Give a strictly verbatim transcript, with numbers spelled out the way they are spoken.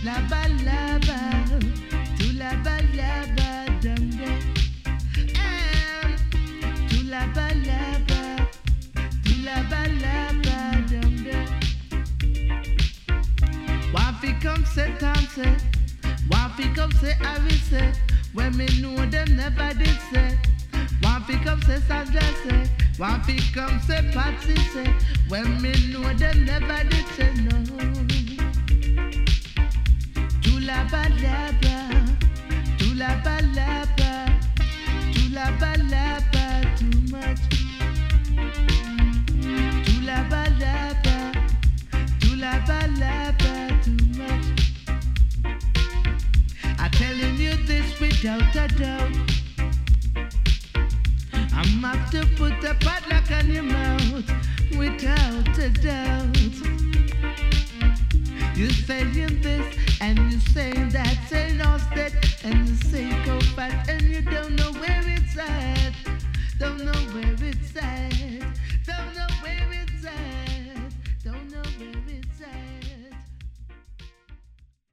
Laba laba, to laba laba dum dum. Um, to laba laba, to laba laba dum dum. Wafi come say Tom say, Wafi come say Harry say. When me know them never did say. Wafi come say Sandra say, Wafi come say Patsy say. When me know them never did say no. Laba laba, to laba laba, to laba laba too much. To laba laba, to laba laba too much. I'm telling you this without a doubt. I'm have to put a padlock on your mouth without a doubt. You saying this and you saying that, say lost it, and you say go back and you don't know where it's at, don't know where it's at.